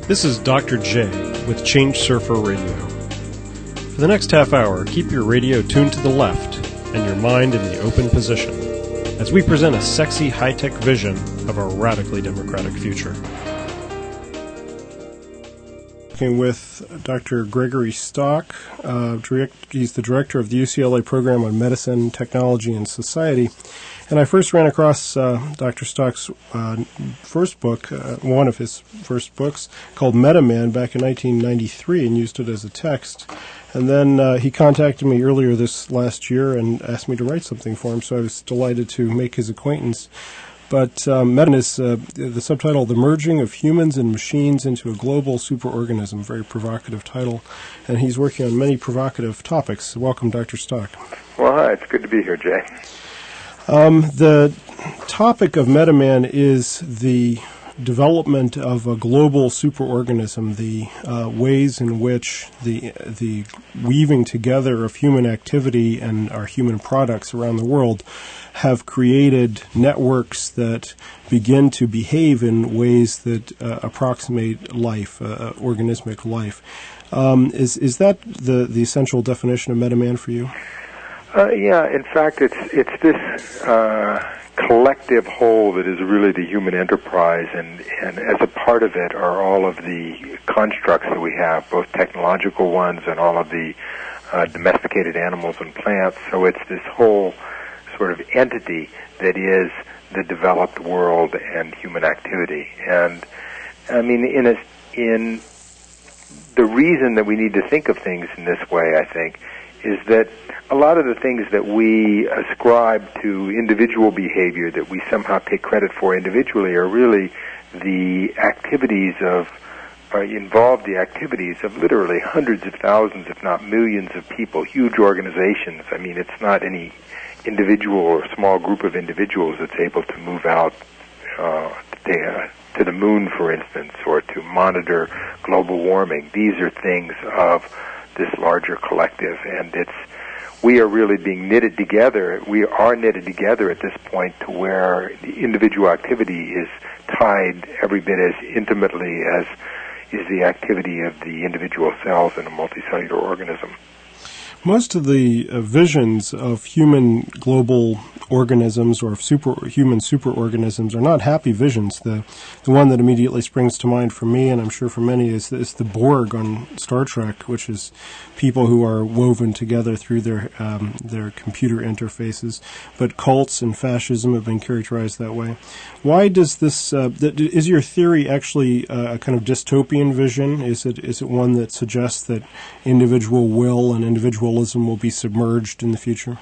This is Dr. J with Change Surfer Radio. For the next half hour, keep your radio tuned to the left and your mind in the open position as we present a sexy high-tech vision of a radically democratic future. Working with Dr. Gregory Stock. He's the director of the UCLA Program on Medicine, Technology, and Society. And I first ran across Dr. Stock's first book, one of his first books, called MetaMan, back in 1993, and used it as a text. And then he contacted me earlier this last year and asked me to write something for him, so I was delighted to make his acquaintance. But MetaMan is the subtitle, The Merging of Humans and Machines into a Global Superorganism, very provocative title, and he's working on many provocative topics. Welcome, Dr. Stock. Well, hi, it's good to be here, Jay. The topic of MetaMan is the development of a global superorganism, the ways in which the weaving together of human activity and our human products around the world have created networks that begin to behave in ways that approximate life, organismic life. Is that the essential definition of MetaMan for you? Yeah, in fact, it's this collective whole that is really the human enterprise, and as a part of it are all of the constructs that we have, both technological ones and all of the domesticated animals and plants. So it's this whole sort of entity that is the developed world and human activity. And I mean, in the reason that we need to think of things in this way, I think, is that a lot of the things that we ascribe to individual behavior that we somehow take credit for individually are really the activities involve the activities of literally hundreds of thousands, if not millions of people, huge organizations. I mean, it's not any individual or small group of individuals that's able to move out to the moon, for instance, or to monitor global warming. These are things of this larger collective, and we are really being knitted together. We are knitted together at this point to where the individual activity is tied every bit as intimately as is the activity of the individual cells in a multicellular organism. Most of the visions of human global organisms or of human superorganisms are not happy visions. The one that immediately springs to mind for me, and I'm sure for many, is the Borg on Star Trek, which is people who are woven together through their computer interfaces. But cults and fascism have been characterized that way. Why does this? Is your theory actually a kind of dystopian vision? Is it one that suggests that individual will and individualism will be submerged in the future?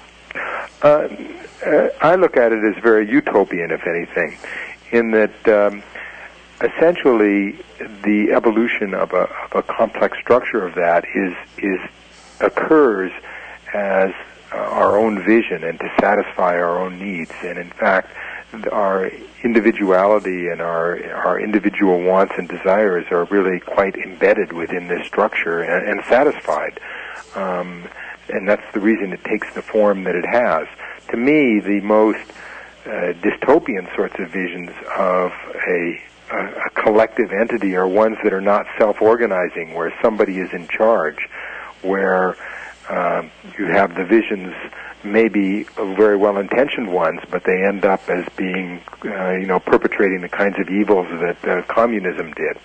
I look at it as very utopian, if anything, in that essentially the evolution of a complex structure of that occurs as our own vision and to satisfy our own needs. And in fact, our individuality and our individual wants and desires are really quite embedded within this structure and satisfied. And that's the reason it takes the form that it has. To me, the most dystopian sorts of visions of a collective entity are ones that are not self-organizing, where somebody is in charge, where you have the visions, maybe very well-intentioned ones, but they end up as being, perpetrating the kinds of evils that communism did.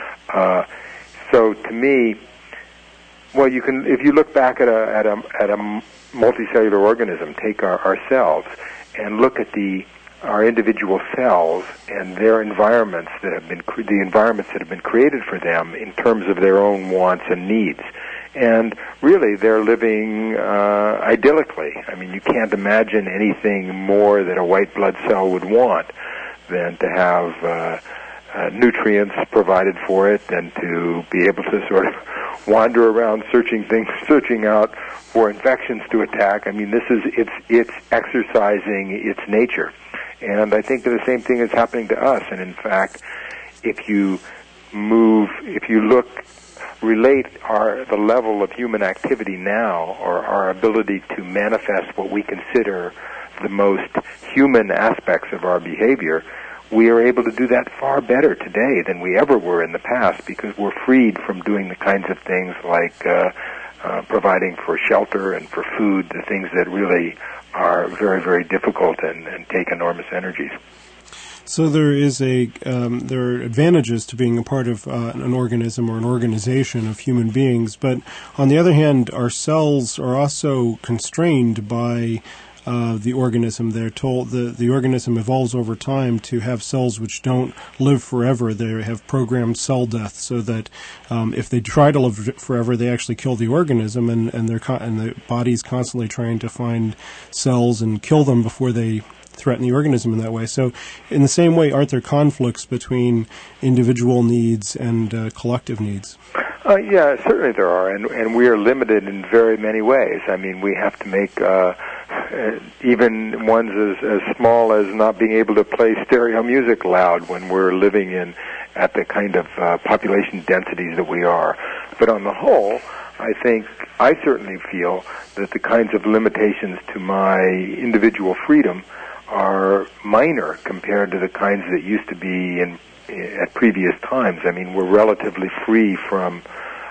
So to me, well, you can, if you look back at a multicellular organism, take our cells, and look at our individual cells and their environments that have been created for them in terms of their own wants and needs. And really, they're living idyllically. I mean, you can't imagine anything more that a white blood cell would want than to have nutrients provided for it and to be able to sort of wander around searching out for infections to attack. I mean, it's exercising its nature. And I think that the same thing is happening to us. And in fact, if you relate the level of human activity now, or our ability to manifest what we consider the most human aspects of our behavior, we are able to do that far better today than we ever were in the past, because we're freed from doing the kinds of things like providing for shelter and for food, the things that really are very, very difficult and take enormous energies. So there are advantages to being a part of an organism or an organization of human beings, but on the other hand, our cells are also constrained by the organism. They're told the organism evolves over time to have cells which don't live forever. They have programmed cell death, so that if they try to live forever, they actually kill the organism, and the body's constantly trying to find cells and kill them before they threaten the organism in that way. So in the same way, aren't there conflicts between individual needs and collective needs? Yeah, certainly there are, and we are limited in very many ways. I mean, we have to make even ones as small as not being able to play stereo music loud when we're living at the kind of population densities that we are. But on the whole, I certainly feel that the kinds of limitations to my individual freedom are minor compared to the kinds that used to be at previous times. I mean, we're relatively free from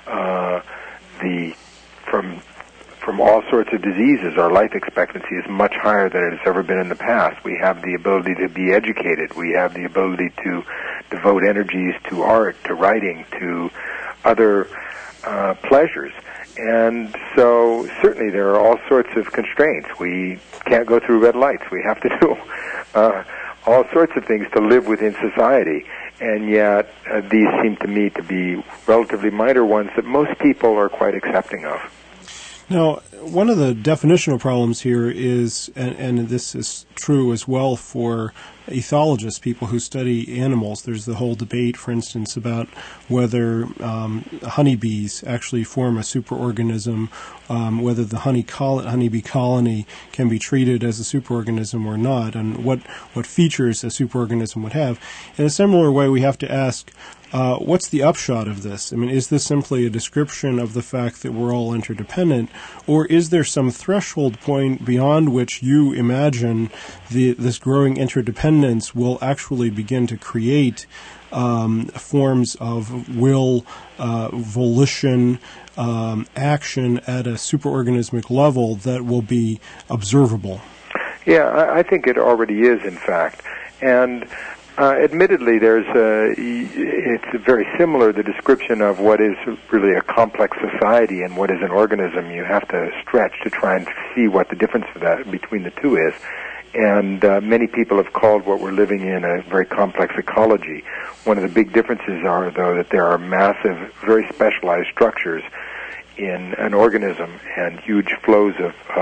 all sorts of diseases. Our life expectancy is much higher than it has ever been in the past. We have the ability to be educated. We have the ability to devote energies to art, to writing, to other pleasures. And so certainly there are all sorts of constraints. We can't go through red lights. We have to do all sorts of things to live within society. And yet these seem to me to be relatively minor ones that most people are quite accepting of. Now, one of the definitional problems here is, and this is true as well for ethologists, people who study animals. There's the whole debate, for instance, about whether honeybees actually form a superorganism, whether the honeybee colony can be treated as a superorganism or not, and what features a superorganism would have. In a similar way, we have to ask, what's the upshot of this? I mean, is this simply a description of the fact that we're all interdependent, or is there some threshold point beyond which you imagine this growing interdependence will actually begin to create forms of will, volition, action at a superorganismic level that will be observable? Yeah, I think it already is, in fact. And admittedly, it's very similar, the description of what is really a complex society and what is an organism. You have to stretch to try and see what the difference between the two is. And many people have called what we're living in a very complex ecology. One of the big differences are, though, that there are massive, very specialized structures in an organism and huge flows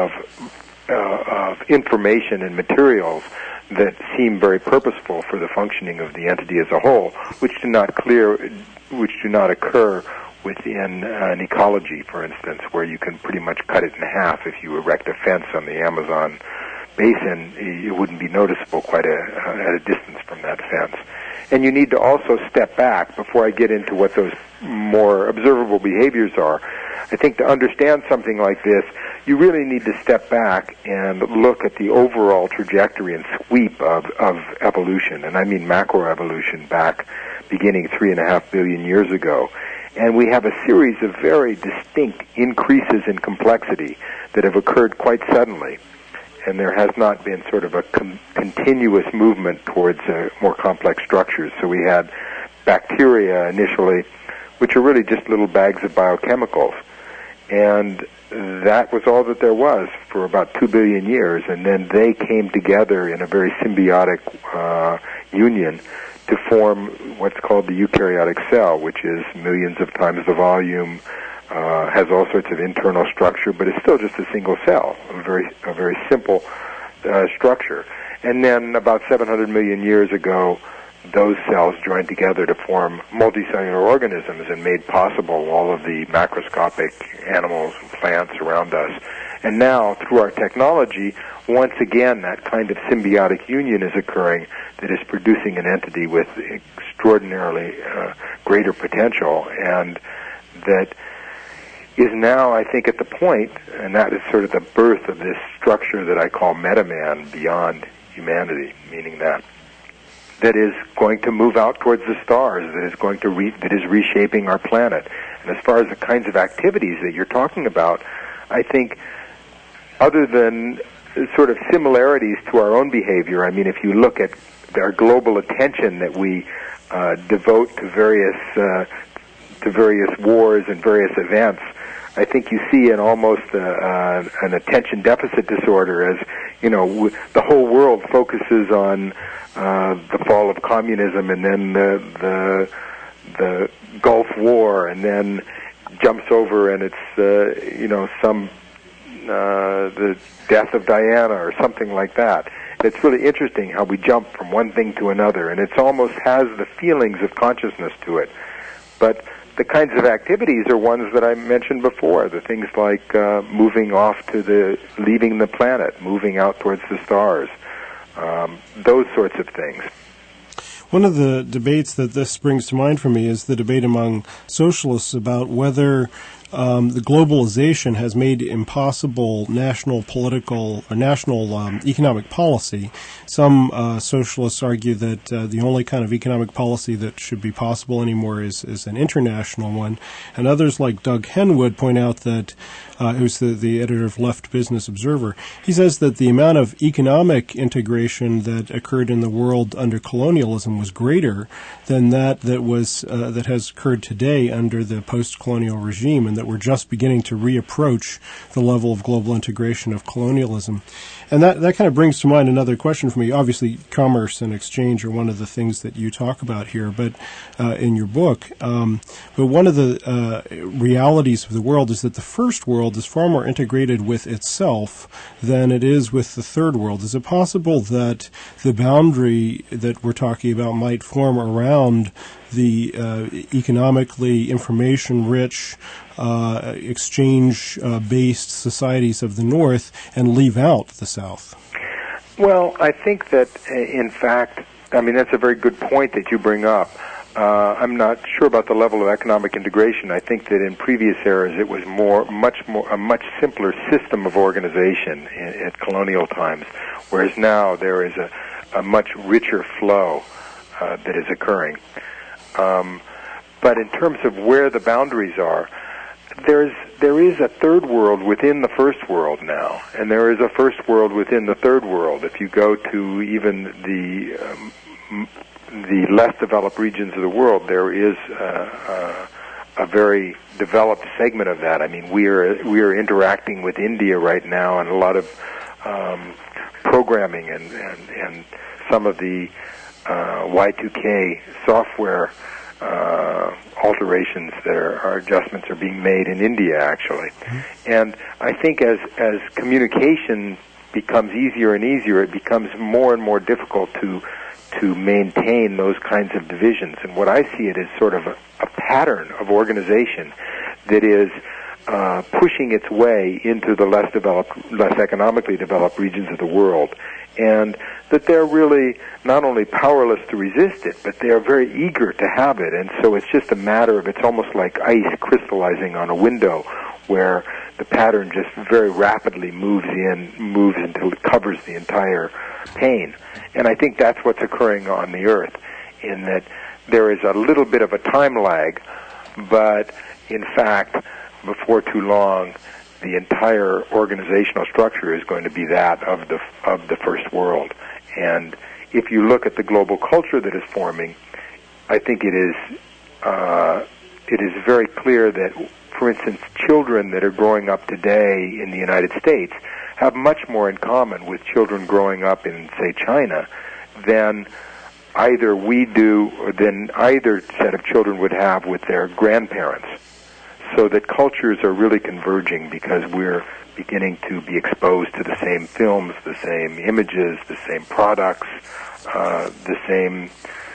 of information and materials that seem very purposeful for the functioning of the entity as a whole, which do not occur within an ecology, for instance, where you can pretty much cut it in half. If you erect a fence on the Amazon basin, it wouldn't be noticeable quite at a distance from that fence. And you need to also step back before I get into what those more observable behaviors are. I think to understand something like this, you really need to step back and look at the overall trajectory and sweep of evolution, and I mean macroevolution back beginning 3.5 billion years ago. And we have a series of very distinct increases in complexity that have occurred quite suddenly. And there has not been sort of a continuous movement towards more complex structures. So we had bacteria initially, which are really just little bags of biochemicals. And that was all that there was for about 2 billion years. And then they came together in a very symbiotic union to form what's called the eukaryotic cell, which is millions of times the volume, has all sorts of internal structure, but it's still just a single cell, a very simple structure. And then about 700 million years ago, those cells joined together to form multicellular organisms and made possible all of the macroscopic animals and plants around us. And now, through our technology, once again, that kind of symbiotic union is occurring that is producing an entity with extraordinarily greater potential, and that is now, I think, at the point, and that is sort of the birth of this structure that I call metaman, beyond humanity, meaning that that is going to move out towards the stars, that is going to that is reshaping our planet. And as far as the kinds of activities that you're talking about, I think other than sort of similarities to our own behavior, I mean, if you look at our global attention that we devote to various wars and various events, I think you see almost an attention deficit disorder, as the whole world focuses on the fall of communism, and then the Gulf War, and then jumps over and it's the death of Diana or something like that. It's really interesting how we jump from one thing to another, and it almost has the feelings of consciousness to it. But the kinds of activities are ones that I mentioned before, the things like moving off leaving the planet, moving out towards the stars, those sorts of things. One of the debates that this brings to mind for me is the debate among socialists about whether the globalization has made impossible national political or national economic policy. Some socialists argue that the only kind of economic policy that should be possible anymore is an international one, and others like Doug Henwood point out that who's the editor of Left Business Observer. He says that the amount of economic integration that occurred in the world under colonialism was greater than that has occurred today under the post-colonial regime, and that we're just beginning to reapproach the level of global integration of colonialism. And that kind of brings to mind another question for me. Obviously, commerce and exchange are one of the things that you talk about here, but in your book. But one of the realities of the world is that the first world is far more integrated with itself than it is with the third world. Is it possible that the boundary that we're talking about might form around the economically information-rich, exchange-based societies of the North and leave out the South? Well, I think that, in fact, that's a very good point that you bring up. I'm not sure about the level of economic integration. I think that in previous eras it was a much simpler system of organization at colonial times, whereas now there is a much richer flow that is occurring. But in terms of where the boundaries are, there is a third world within the first world now, and there is a first world within the third world. If you go to even the less developed regions of the world, there is a very developed segment of that. I mean, we are interacting with India right now, and a lot of programming and some of the Y2K software alterations adjustments are being made in India, actually. Mm-hmm. And I think as communication becomes easier and easier, it becomes more and more difficult to maintain those kinds of divisions. And what I see it as sort of a pattern of organization that is pushing its way into the less economically developed regions of the world, and that they're really not only powerless to resist it, but they are very eager to have it. And so it's just a matter of, it's almost like ice crystallizing on a window, where the pattern just very rapidly moves until it covers the entire pane. And I think that's what's occurring on the Earth, in that there is a little bit of a time lag, but in fact, before too long, the entire organizational structure is going to be that of the first world. And if you look at the global culture that is forming, I think it is very clear that, for instance, children that are growing up today in the United States have much more in common with children growing up in, say, China than either we do or than either set of children would have with their grandparents. So that cultures are really converging because we're beginning to be exposed to the same films, the same images, the same products, the same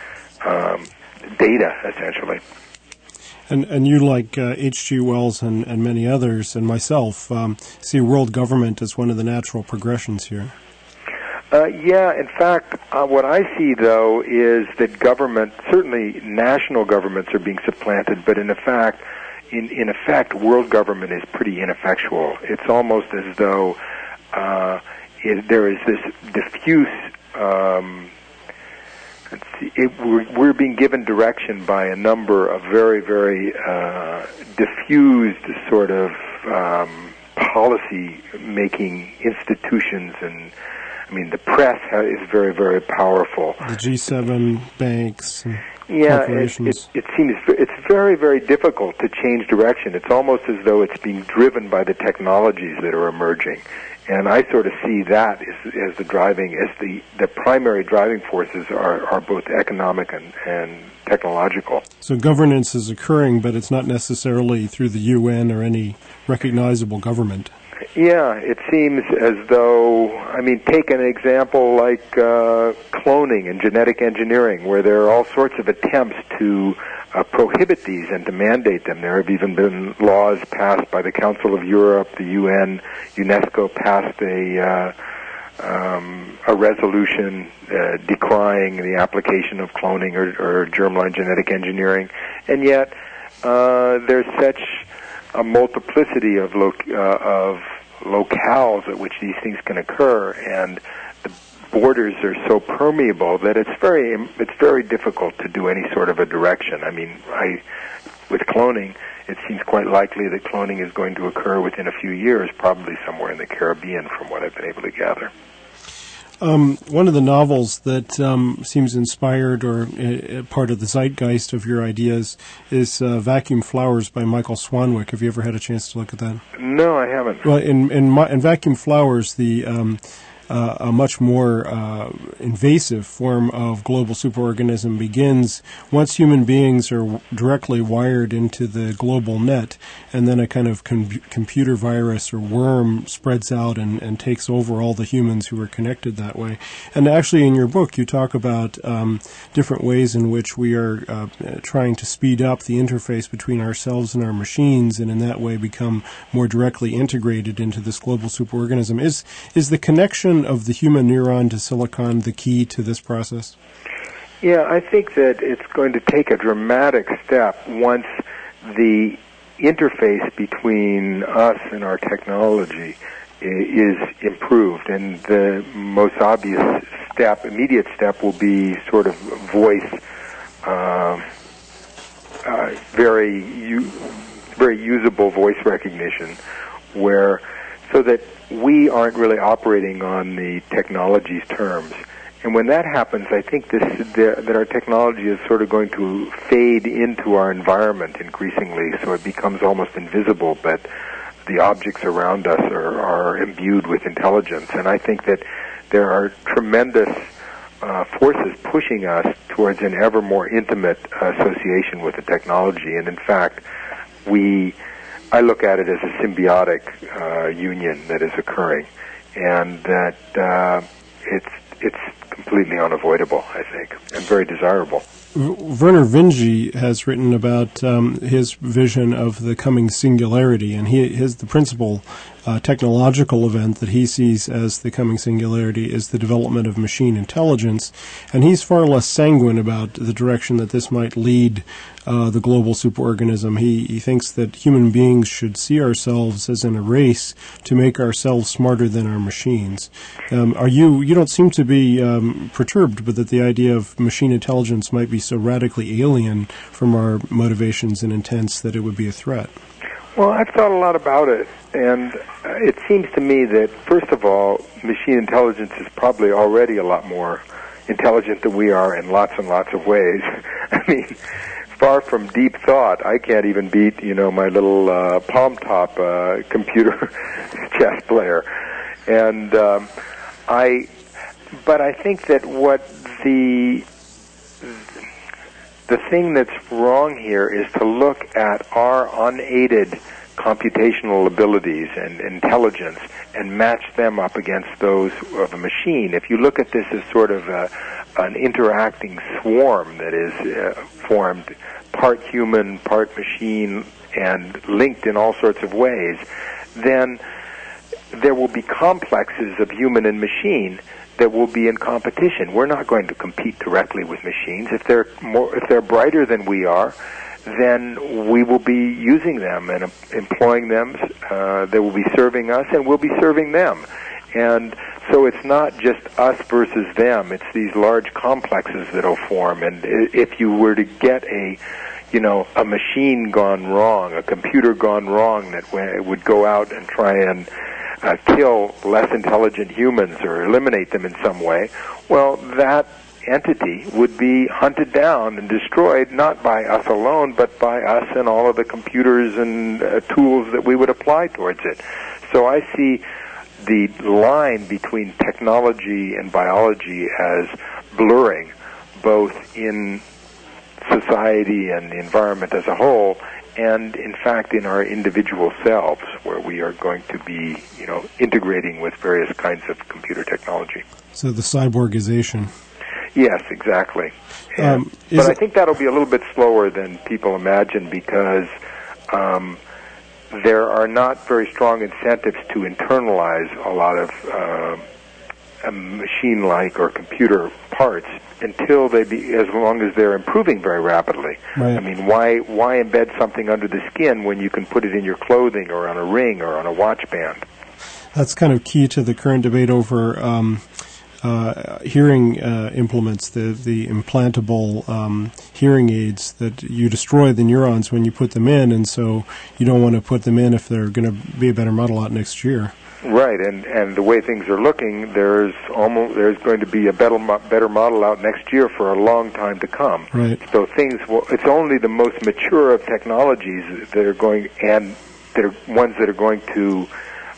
data, essentially. And you, like H.G. Wells and many others, and myself, see world government as one of the natural progressions here. Yeah, in fact, what I see, though, is that government, certainly national governments are being supplanted, but in effect, world government is pretty ineffectual. It's almost as though there is this diffuse we're being given direction by a number of very, very diffused sort of policy-making institutions, and I mean the press is very, very powerful. The G7 banks. Yeah, it seems it's very, very difficult to change direction. It's almost as though it's being driven by the technologies that are emerging. And I sort of see that as the primary driving forces are both economic and technological. So governance is occurring, but it's not necessarily through the UN or any recognizable government. Yeah, it seems as though, I mean, take an example like cloning and genetic engineering, where there are all sorts of attempts to prohibit these and to mandate them. There have even been laws passed by the Council of Europe, the UN, UNESCO passed a resolution decrying the application of cloning or germline genetic engineering, and yet there's such a multiplicity of locales at which these things can occur, and the borders are so permeable that it's very difficult to do any sort of a direction. I mean, with cloning, it seems quite likely that cloning is going to occur within a few years, probably somewhere in the Caribbean, from what I've been able to gather. One of the novels that seems inspired or part of the zeitgeist of your ideas is Vacuum Flowers by Michael Swanwick. Have you ever had a chance to look at that? No, I haven't. Well, in Vacuum Flowers, a much more invasive form of global superorganism begins once human beings are directly wired into the global net, and then a kind of computer virus or worm spreads out and takes over all the humans who are connected that way. And actually in your book you talk about different ways in which we are trying to speed up the interface between ourselves and our machines, and in that way become more directly integrated into this global superorganism. Is the connection of the human neuron to silicon the key to this process? Yeah, I think that it's going to take a dramatic step once the interface between us and our technology is improved, and the most obvious immediate step will be sort of voice, very usable voice recognition, so that we aren't really operating on the technology's terms. And when that happens, I think that our technology is sort of going to fade into our environment increasingly, so it becomes almost invisible, but the objects around us are imbued with intelligence. And I think that there are tremendous forces pushing us towards an ever more intimate association with the technology. And in fact, I look at it as a symbiotic union that is occurring, and that it's completely unavoidable, I think, and very desirable. Vernor Vinge has written about his vision of the coming singularity, and the principal technological event that he sees as the coming singularity is the development of machine intelligence, and he's far less sanguine about the direction that this might lead the global superorganism. He thinks that human beings should see ourselves as in a race to make ourselves smarter than our machines. You don't seem to be perturbed, but that the idea of machine intelligence might be so radically alien from our motivations and intents that it would be a threat. Well, I've thought a lot about it, and it seems to me that, first of all, machine intelligence is probably already a lot more intelligent than we are in lots and lots of ways. I mean, far from deep thought, I can't even beat, my little palm top computer chess player. And but I think that what the thing that's wrong here is to look at our unaided computational abilities and intelligence and match them up against those of a machine. If you look at this as sort of an interacting swarm that is formed, part human, part machine, and linked in all sorts of ways, then there will be complexes of human and machine that will be in competition. We're not going to compete directly with machines. If they're brighter than we are, then we will be using them and employing them. They will be serving us, and we'll be serving them. And So it's not just us versus them. It's these large complexes that'll form. And if you were to get a machine gone wrong, a computer gone wrong that would go out and try and kill less intelligent humans or eliminate them in some way, well, that entity would be hunted down and destroyed not by us alone, but by us and all of the computers and tools that we would apply towards it. So I see the line between technology and biology as blurring, both in society and the environment as a whole, and in fact in our individual selves, where we are going to be, integrating with various kinds of computer technology. So the cyborgization. Yes, exactly. But I think that'll be a little bit slower than people imagine, because there are not very strong incentives to internalize a lot of machine-like or computer parts until as long as they're improving very rapidly. Right. I mean, why embed something under the skin when you can put it in your clothing or on a ring or on a watch band? That's kind of key to the current debate over hearing implements, the implantable hearing aids, that you destroy the neurons when you put them in, and so you don't want to put them in if they're going to be a better model out next year. Right, and the way things are looking, there's going to be a better model out next year for a long time to come. Right. So it's only the most mature of technologies that are going, and that are ones that are going to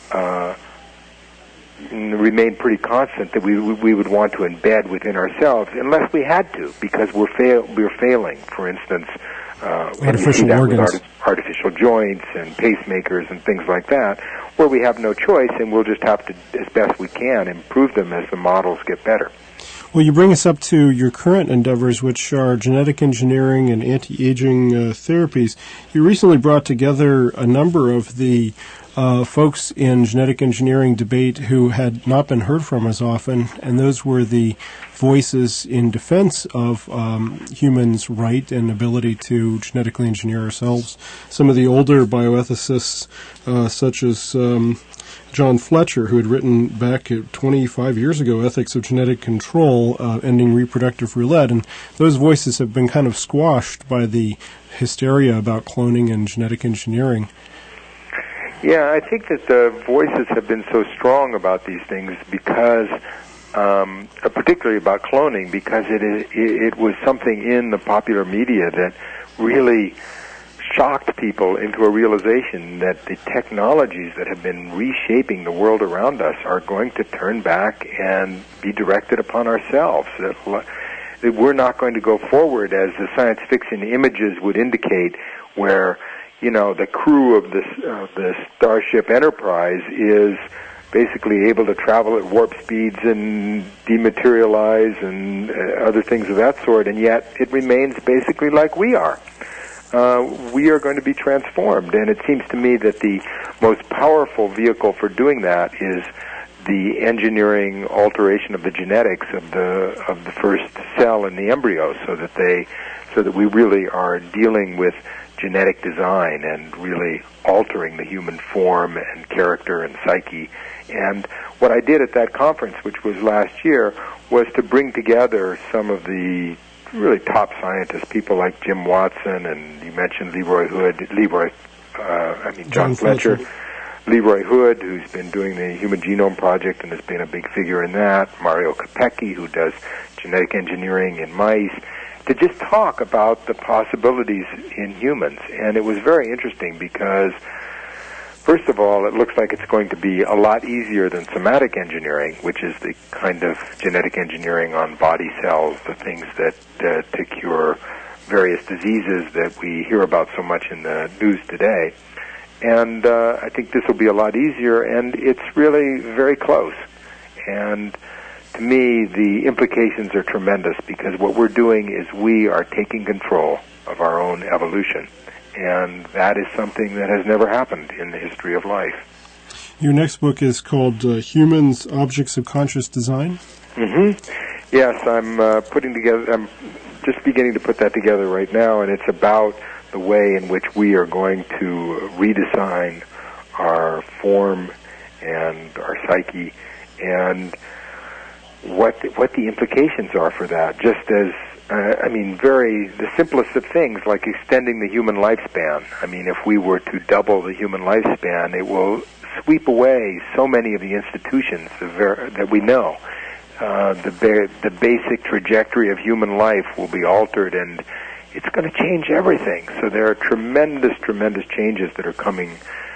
remain pretty constant, that we would want to embed within ourselves, unless we had to, because we're failing. For instance, artificial organs, with artificial joints and pacemakers and things like that, where we have no choice, and we'll just have to, as best we can, improve them as the models get better. Well, you bring us up to your current endeavors, which are genetic engineering and anti-aging therapies. You recently brought together a number of the folks in genetic engineering debate who had not been heard from as often, and those were the voices in defense of humans' right and ability to genetically engineer ourselves. Some of the older bioethicists, such as John Fletcher, who had written back 25 years ago, Ethics of Genetic Control, Ending Reproductive Roulette, and those voices have been kind of squashed by the hysteria about cloning and genetic engineering. Yeah, I think that the voices have been so strong about these things because, particularly about cloning, because it was something in the popular media that really shocked people into a realization that the technologies that have been reshaping the world around us are going to turn back and be directed upon ourselves. That we're not going to go forward as the science fiction images would indicate, where the crew of the Starship Enterprise is basically able to travel at warp speeds and dematerialize and other things of that sort, and yet it remains basically like we are. We are going to be transformed, and it seems to me that the most powerful vehicle for doing that is the engineering alteration of the genetics of the first cell in the embryo, so that we really are dealing with genetic design and really altering the human form and character and psyche. And what I did at that conference, which was last year, was to bring together some of the really top scientists, people like Jim Watson, and you mentioned John Fletcher, Leroy Hood, who's been doing the Human Genome Project and has been a big figure in that, Mario Capecchi, who does genetic engineering in mice, to just talk about the possibilities in humans. And it was very interesting because, first of all, it looks like it's going to be a lot easier than somatic engineering, which is the kind of genetic engineering on body cells, the things that to cure various diseases that we hear about so much in the news today. And I think this will be a lot easier, and it's really very close. And to me, the implications are tremendous, because what we're doing is we are taking control of our own evolution. And that is something that has never happened in the history of life. Your next book is called Humans, Objects of Conscious Design? Mm-hmm. Yes, I'm just beginning to put that together right now, and it's about the way in which we are going to redesign our form and our psyche and what the implications are for that. Just as the simplest of things, like extending the human lifespan. I mean, if we were to double the human lifespan, it will sweep away so many of the institutions that we know. The basic trajectory of human life will be altered, and it's going to change everything. So there are tremendous changes that are coming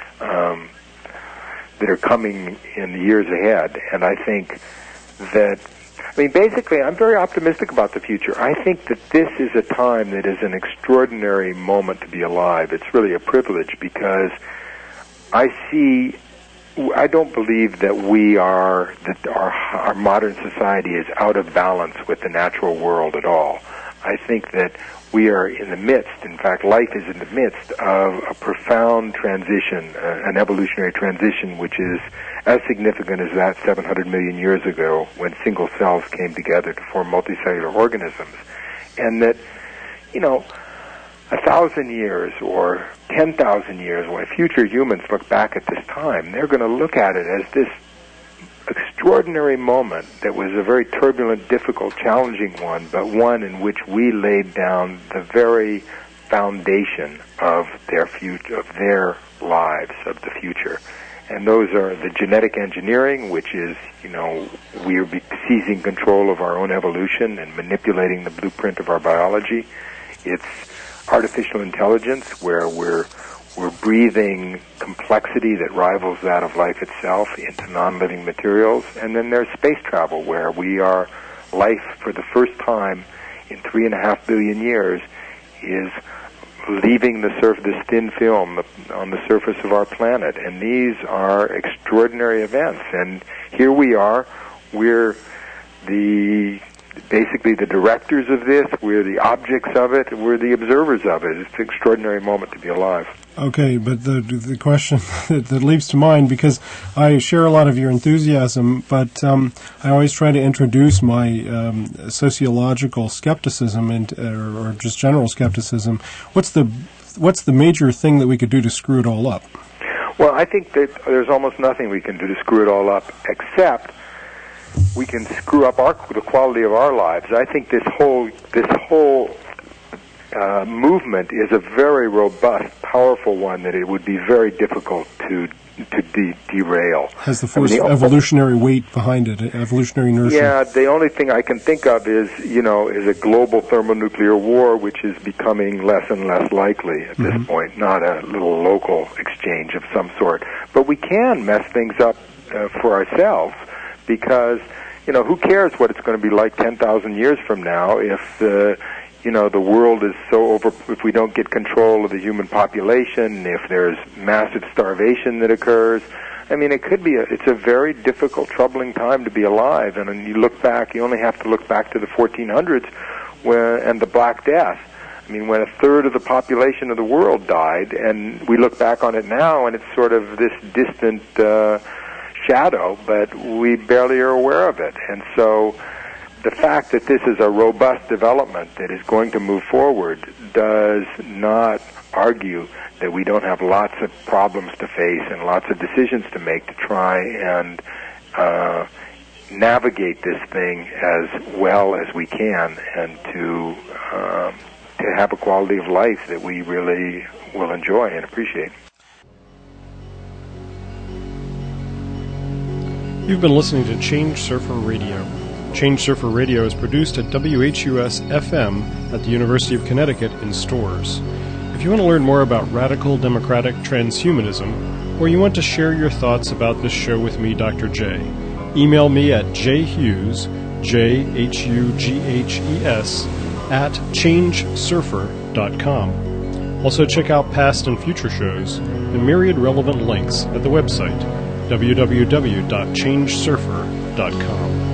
in the years ahead. And I think that, basically, I'm very optimistic about the future. I think that this is a time that is an extraordinary moment to be alive. It's really a privilege, because I don't believe that our modern society is out of balance with the natural world at all. I think that we are in the midst, in fact, life is in the midst of a profound transition, an evolutionary transition, which is as significant as that 700 million years ago when single cells came together to form multicellular organisms. And that, 1,000 years or 10,000 years, when future humans look back at this time, they're going to look at it as this extraordinary moment that was a very turbulent, difficult, challenging one, but one in which we laid down the very foundation of their future, of their lives, of the future. And those are the genetic engineering, which is, we are seizing control of our own evolution and manipulating the blueprint of our biology. It's artificial intelligence, where we're breathing complexity that rivals that of life itself into non-living materials. And then there's space travel, where life for the first time in 3.5 billion years is leaving this thin film on the surface of our planet. And these are extraordinary events. And here we are. We're basically the directors of this. We're the objects of it. We're the observers of it. It's an extraordinary moment to be alive. Okay, but the question that leaps to mind, because I share a lot of your enthusiasm, but I always try to introduce my sociological skepticism or just general skepticism. What's the major thing that we could do to screw it all up? Well, I think that there's almost nothing we can do to screw it all up, except we can screw up the quality of our lives. I think this whole movement is a very robust, powerful one that it would be very difficult to derail. Has the force of evolutionary weight behind it, evolutionary inertia? Yeah, the only thing I can think of is a global thermonuclear war, which is becoming less and less likely at this point, not a little local exchange of some sort. But we can mess things up for ourselves, because, who cares what it's going to be like 10,000 years from now if the world is if we don't get control of the human population, if there's massive starvation that occurs. It's a very difficult, troubling time to be alive. And when you look back, you only have to look back to the 1400s and the Black Death. When a third of the population of the world died, and we look back on it now, and it's sort of this distant shadow, but we barely are aware of it. And so the fact that this is a robust development that is going to move forward does not argue that we don't have lots of problems to face and lots of decisions to make to try and navigate this thing as well as we can, and to have a quality of life that we really will enjoy and appreciate. You've been listening to Change Surfer Radio. Change Surfer Radio is produced at WHUS-FM at the University of Connecticut in Storrs. If you want to learn more about radical democratic transhumanism, or you want to share your thoughts about this show with me, Dr. J, email me at jhughes, JHUGHES, at changesurfer.com. Also check out past and future shows and myriad relevant links at the website www.changesurfer.com.